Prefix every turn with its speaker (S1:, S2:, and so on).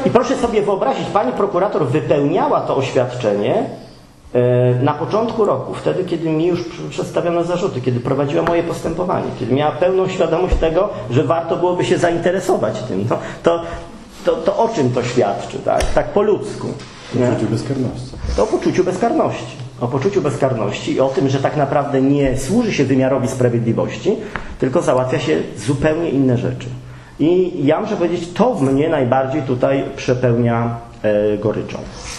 S1: I proszę sobie wyobrazić, pani prokurator wypełniała to oświadczenie na początku roku, wtedy, kiedy mi już przedstawiono zarzuty, kiedy prowadziła moje postępowanie, kiedy miała pełną świadomość tego, że warto byłoby się zainteresować tym. No, to o czym to świadczy, tak? Tak po ludzku.
S2: O poczuciu bezkarności.
S1: To o poczuciu bezkarności. O poczuciu bezkarności i o tym, że tak naprawdę nie służy się wymiarowi sprawiedliwości, tylko załatwia się zupełnie inne rzeczy. I ja muszę powiedzieć, to mnie najbardziej tutaj przepełnia goryczą.